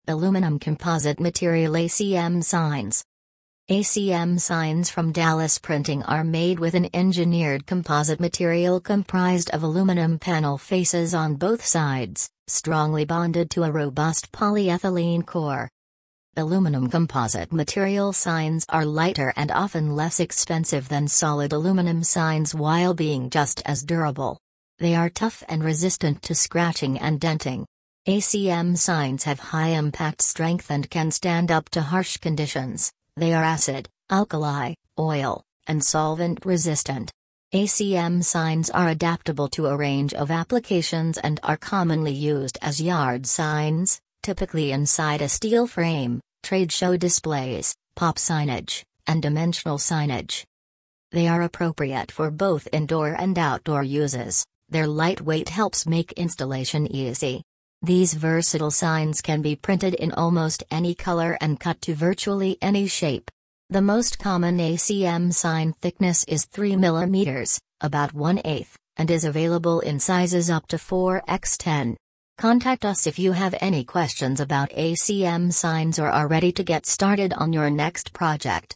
Aluminum composite material ACM signs. ACM signs from Dallas Printing are made with an engineered composite material comprised of aluminum panel faces on both sides, strongly bonded to a robust polyethylene core. Aluminum composite material signs are lighter and often less expensive than solid aluminum signs while being just as durable. They are tough and resistant to scratching and denting. ACM signs have high impact strength and can stand up to harsh conditions. They are acid, alkali, oil, and solvent resistant. ACM signs are adaptable to a range of applications and are commonly used as yard signs, typically inside a steel frame, trade show displays, pop signage, and dimensional signage. They are appropriate for both indoor and outdoor uses. Their lightweight helps make installation easy. These versatile signs can be printed in almost any color and cut to virtually any shape. The most common ACM sign thickness is 3 mm, about 1/8, and is available in sizes up to 4x10. Contact us if you have any questions about ACM signs or are ready to get started on your next project.